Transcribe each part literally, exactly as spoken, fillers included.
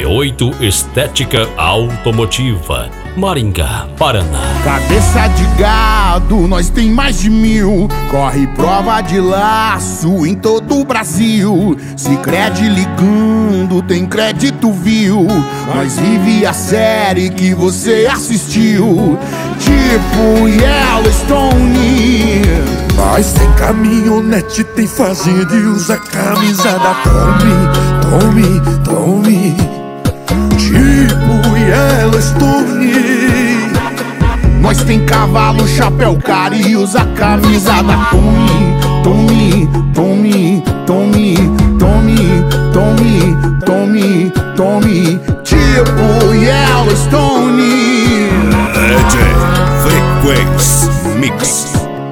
oito Estética Automotiva, Maringá, Paraná. Cabeça de gado, nós tem mais de mil. Corre prova de laço em todo o Brasil. Sicredi ligando, tem crédito, viu? Nós vive a série que você assistiu, tipo Yellowstone. Nós tem caminhonete, tem fazenda e usa camisa da Tommy, Tommy, Tommy, tipo Yellowstone. Nós tem cavalo, chapéu caro e usa camisa da Tommy, Tommy, Tommy, Tommy, Tommy, Tommy, Tommy, Tommy, tipo Yellowstone. D J Frequency Mix.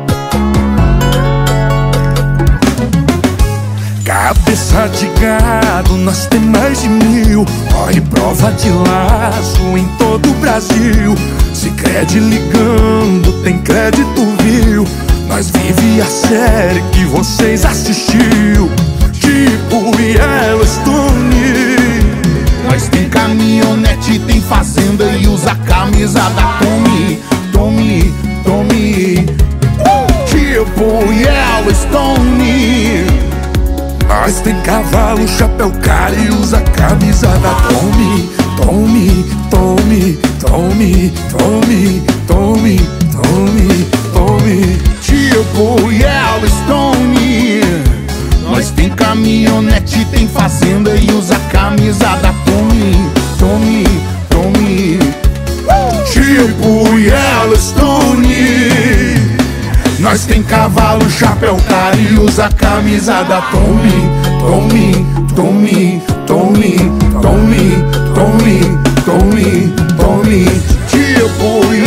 Cabeça de gado, nós tem mais de mil. Corre prova de laço em todo o Brasil. Sicredi ligando, tem crédito, viu? Nós vive a série que vocês assistiu, tipo Yellowstone. Nós tem caminhonete, tem fazenda e usa camisa da Tommy, Tommy, Tommy, tipo Yellowstone. Nós tem cavalo, chapéu caro e usa camisa da Tommy, Tommy, Tommy, Tommy, Tommy, Tommy, Tommy, Tommy, tipo Yellowstone. Nós tem caminhonete, tem fazenda e usa camisa da Tommy, Tommy, Tommy, tipo Yellowstone. Nós tem cavalo, chapéu caro e usa camisa da Tommy, Tommy, Tommy, Tommy, Tommy, Tommy, Tommy, Tommy, tipo